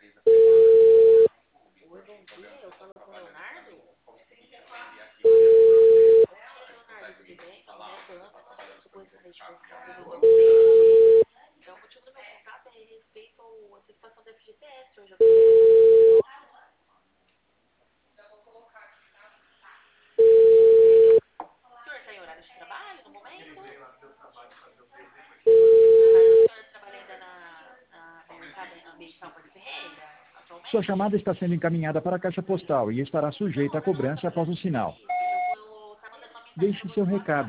Oi, bom dia. Eu falo com o Leonardo. Leonardo, tudo bem? Meu nome é Dana. Sou correspondente do mercado do Banco BMG. O motivo do meu contato é a respeito à antecipação do FGTS. Hoje eu O senhor está em horário de trabalho no momento? O senhor trabalha ainda no mercado ambiental Porto Ferreira, Sua atualmente? chamada está sendo encaminhada para a caixa postal e estará sujeita Não, à não, cobrança não após o precisa sinal. disso. Eu vou estar mandando uma mensagem para Deixe seu você no recado. WhatsApp.